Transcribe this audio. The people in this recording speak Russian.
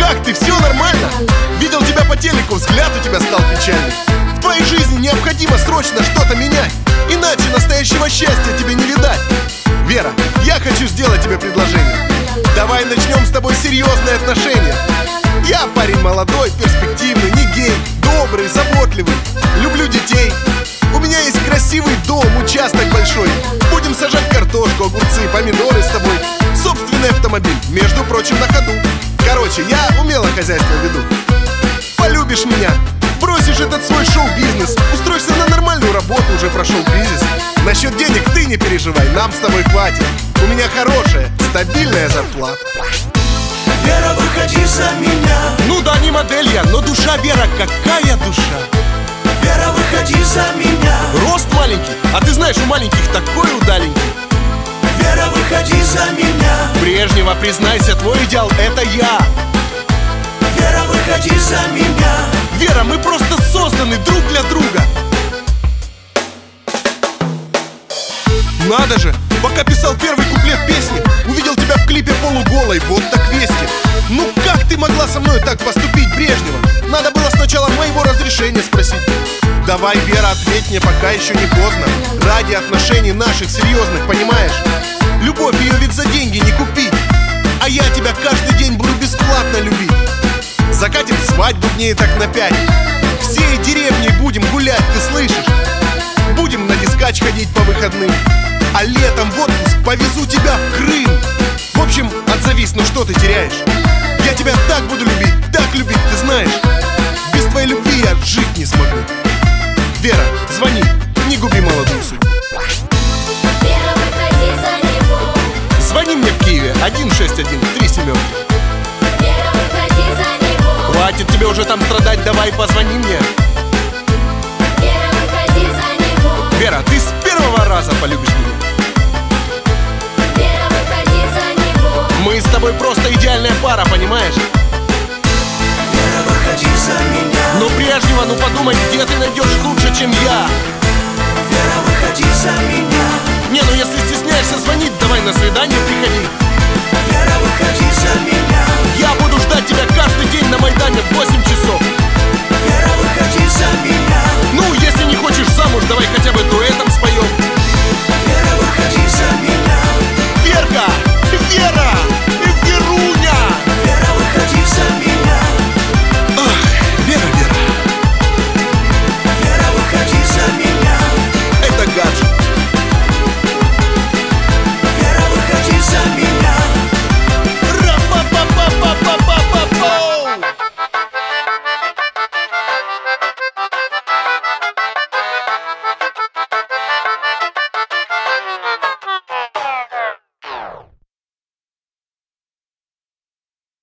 как ты? Все нормально? Видел тебя по телеку, взгляд у тебя стал печальный. В твоей жизни необходимо срочно что-то менять, иначе настоящего счастья тебе не видать. Вера, я хочу сделать тебе предложение. Давай начнем с тобой серьезные отношения. Я парень молодой, перспективный, не гей, добрый, заботливый, люблю детей. У меня есть красивый дом, участок большой. Будем сажать картошку, огурцы, помидоры с тобой. Собственный автомобиль, между прочим, на ходу. Короче, я умело хозяйство веду. Полюбишь меня, бросишь этот свой шоу-бизнес, устроишься на нормальную работу, уже прошел кризис. Насчет денег ты не переживай, нам с тобой хватит. У меня хорошая, стабильная зарплата. Вера, выходи за меня. Ну да, не модель я, но душа, Вера, какая душа. Вера, выходи за меня. Рост маленький, а ты знаешь, у маленьких такой удаленький. Вера, выходи за меня. Брежнева, признайся, твой идеал — это я. Вера, выходи за меня. Вера, мы просто созданы друг для друга. Надо же, пока писал первый куплет песни, увидел тебя в клипе полуголой, вот так вести. Ну как ты могла со мной так поступить, Брежнева? Надо было сначала моего разрешения спросить. Давай, Вера, ответь мне, пока еще не поздно. Ради отношений наших серьезных, понимаешь? Любовь ее ведь за деньги не купить. А я тебя каждый день буду бесплатно любить. Закатим свадьбу дней так на 5. Всей деревней будем гулять, ты слышишь? Будем на дискач ходить по выходным, а летом в отпуск повезу тебя в Крым. В общем, отзовись, ну что ты теряешь? Я тебя так буду любить, ты знаешь. Без твоей любви я жить не смогу. Вера, звони, не губи молодую судьбу. Вера, выходи за него. Звони мне в Киеве, 161 37. Вера, выходи за него. Хватит тебе уже там страдать, давай позвони мне. Вера, выходи за него. Вера, ты с первого раза полюбишь меня. Вера, выходи за него. Мы с тобой просто идеальная пара, понимаешь? Вера, выходи за меня. Но Брежнева, ну подумай, где ты найдешь лучше, чем я? Вера, выходи за меня. Не, ну если стесняешься звонить, давай на свидание